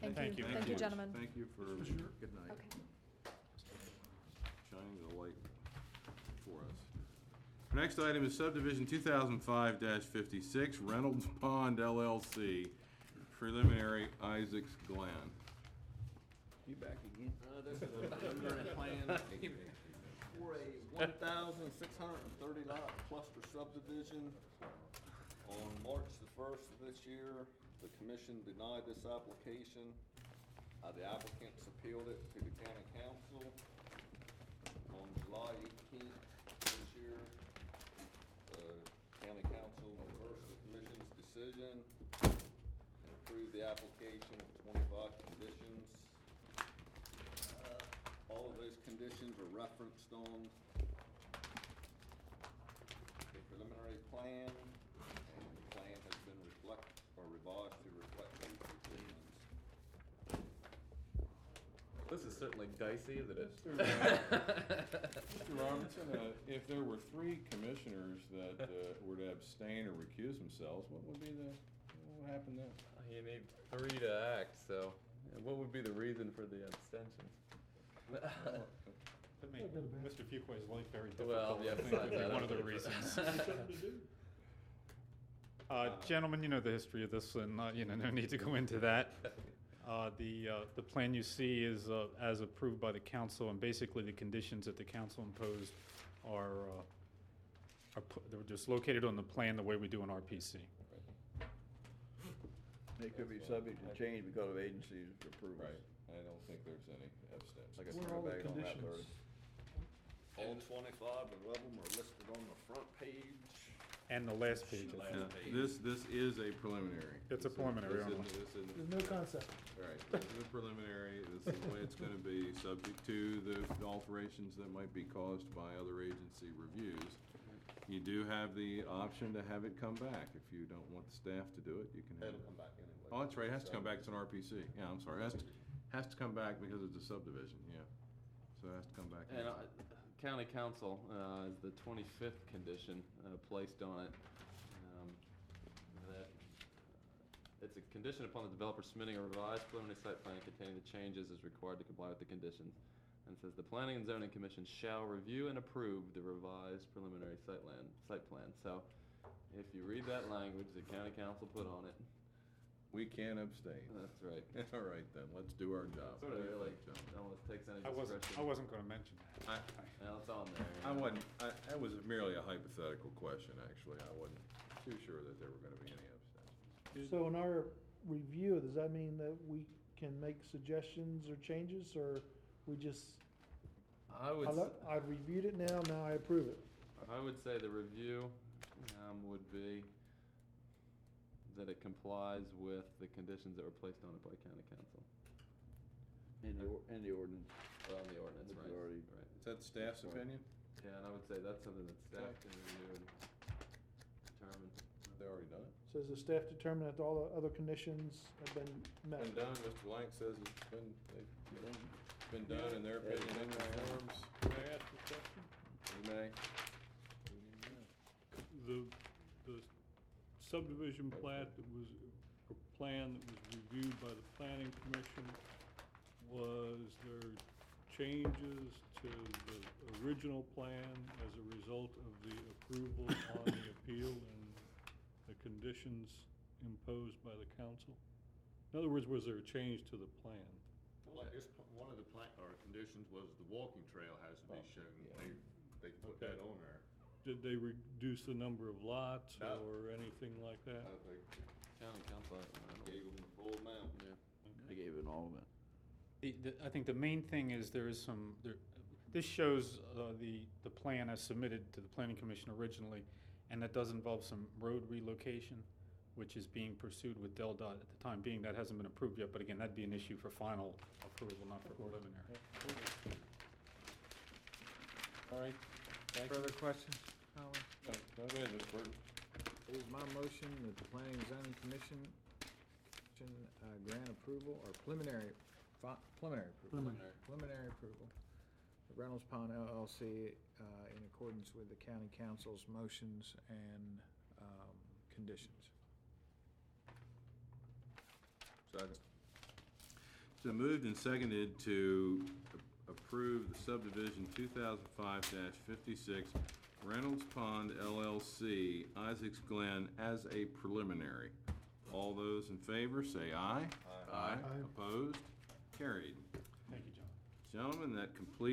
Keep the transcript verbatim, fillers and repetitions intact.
Thank Thank you. you. Thank you, gentlemen. Thank you for, good night. Okay. Shining the light for us. Next item is subdivision two thousand five fifty-six, Reynolds Pond L L C, preliminary Isaacs Glen. You back again? Uh, this is a preliminary plan for a one thousand six hundred and thirty lot cluster subdivision. On March the first of this year, the commission denied this application. Uh, the applicants appealed it to the county council. On July eighteenth this year, the county council reversed the commission's decision and approved the application with twenty-five conditions. Uh, All of those conditions are referenced on the preliminary plan, and the plan has been reflect, or revised to reflect these conditions. This is certainly dicey, isn't it? Mister Robinson, uh, if there were three commissioners that uh, were to abstain or recuse themselves, what would be the, what would happen then? You need three to act, so yeah, what would be the reason for the abstentions? That made Mister Fuquay's life very Well, difficult, yeah, I think, besides would be that, one of the I think reasons. Uh, gentlemen, you know the history of this, and, uh, you know, no need to go into that. Uh, the, uh, the plan you see is, uh, as approved by the council, and basically the conditions that the council imposed are, uh, are, pu- they're just located on the plan the way we do in R P C. They could be subject to change because of agency's approval. Right, I don't think there's any abstentions. Like I What are turn all the back on that conditions? thirty. All twenty-five of them are listed on the front page. And the last page, I think. Now, This, this is a preliminary. It's a This is- preliminary this only. isn't- this isn't- There's no concept. Right, this is a preliminary, this is the way it's gonna be, subject to the alterations that might be caused by other agency reviews. You do have the option to have it come back. If you don't want the staff to do it, you can have It'll it. come back anyway. Oh, that's right, it has to come back, it's an R P C. Yeah, I'm sorry, it has to, has to come back because it's a subdivision, yeah. So it has to come back. And uh, county council uh, is the twenty-fifth condition uh, placed on it. Um, that uh, It's a condition upon the developer submitting a revised preliminary site plan containing the changes as required to comply with the conditions. And it says the Planning and Zoning Commission shall review and approve the revised preliminary site plan, site plan. So if you read that language the county council put on it, We can abstain. that's right. All right then, let's do our job. Sort of What do you really think, John? almost takes any I wasn't, discretion. I wasn't gonna mention that. I, Well, it's on there. I yeah. wasn't, I, that was merely a hypothetical question, actually. I wasn't too sure that there were gonna be any abstentions. So in our review, does that mean that we can make suggestions or changes, or we just, I would, I s- lo- I've reviewed it now, now I approve it? I would say the review um, would be that it complies with the conditions that were placed on it by county council. In the, or- in the ordinance. Well, on the ordinance, right, Majority. right. Is that staff's opinion? Yeah, and I would say that's something that staff can review and determine. They already done it? Says the staff determined that all the other conditions have been met. Been done, Mister Lang says it's been, they've been done in their Yeah, opinion, in it's been their done. forms. May I ask a question? You may. The, the subdivision plat that was, or plan that was reviewed by the planning commission, was there changes to the original plan as a result of the approval on the appeal and the conditions imposed by the council? In other words, was there a change to the plan? Well, I guess one of the plant, or conditions was the walking trail has to be shown. They, they put that on there. Did they reduce the number of lots No. or anything like that? I think County council, I don't know. gave them the full amount. Yeah. They gave it all of it. The, the, I think the main thing is there is some, there, this shows, uh, the, the plan as submitted to the planning commission originally, and that does involve some road relocation, which is being pursued with Del Dot at the time being. That hasn't been approved yet, but again, that'd be an issue for final approval, not for preliminary. All right, thank you. Further questions, Howard? No, Go ahead, Mister Burton. It is my motion that the Planning and Zoning Commission, commission, uh, grant approval or preliminary, fi- preliminary approval. Preliminary. Preliminary approval. The Reynolds Pond L L C, uh, in accordance with the county council's motions and, um, conditions. Second. been moved and seconded to a- approve the subdivision two thousand five fifty-six Reynolds Pond L L C, Isaacs Glen, as a preliminary. All those in favor, say aye. Aye. Opposed? Carried. Thank you, John. Gentlemen, that completes